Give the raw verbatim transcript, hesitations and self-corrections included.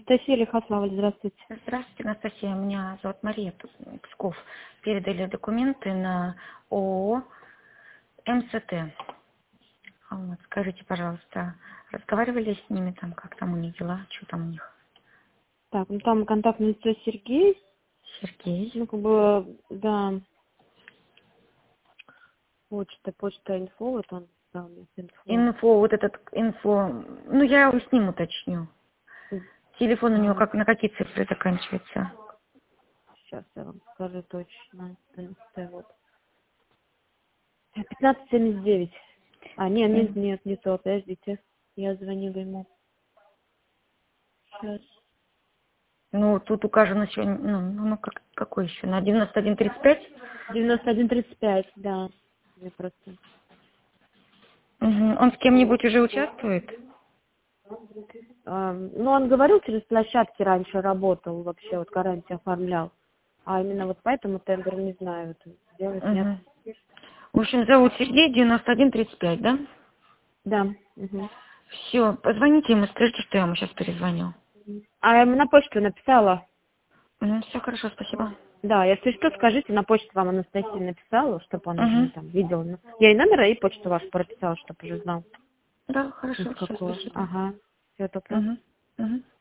Анастасия Лихославль, здравствуйте. Здравствуйте, Анастасия. Меня зовут Мария Псков. Передали документы на ООО МСТ. А вот, скажите, пожалуйста, разговаривали с ними там, как там у них дела, что там у них? Так, ну там контактное лицо Сергей. Сергей. Ну, как бы, да, почта, почта инфо, вот он дал мне инфо. Инфо, вот этот инфо, ну я его с ним уточню. Телефон у него Ага. как на какие цифры заканчивается? Сейчас я вам скажу точно. Вот. пятнадцать семьдесят девять. А, нет, нет, М. нет, не то, подождите. Я звонила ему. Сейчас. Ну, тут указано сегодня, ну, ну ну, как, какой еще? На девяносто один тридцать пять? девяносто один тридцать пять, да. Я просто... Угу. Он с кем-нибудь уже участвует? А, ну, он говорил, через площадки раньше работал, вообще вот гарантии оформлял. А именно вот поэтому тендер не знаю, вот, делать нет. Угу. В общем, зовут Сергей, девяносто один тридцать пять, да? Да. Угу. Все, позвоните ему, скажите, что я ему сейчас перезвоню. А я ему на почту написала. Все хорошо, спасибо. Да, если что, скажите, на почту вам Анастасия написала, чтобы он уже Угу. там видел. Ну, я и номер, и почту вашу прописала, чтобы уже знал. Да, Из хорошо, все, какого. спасибо. Ага. Все, добро. Угу. Угу.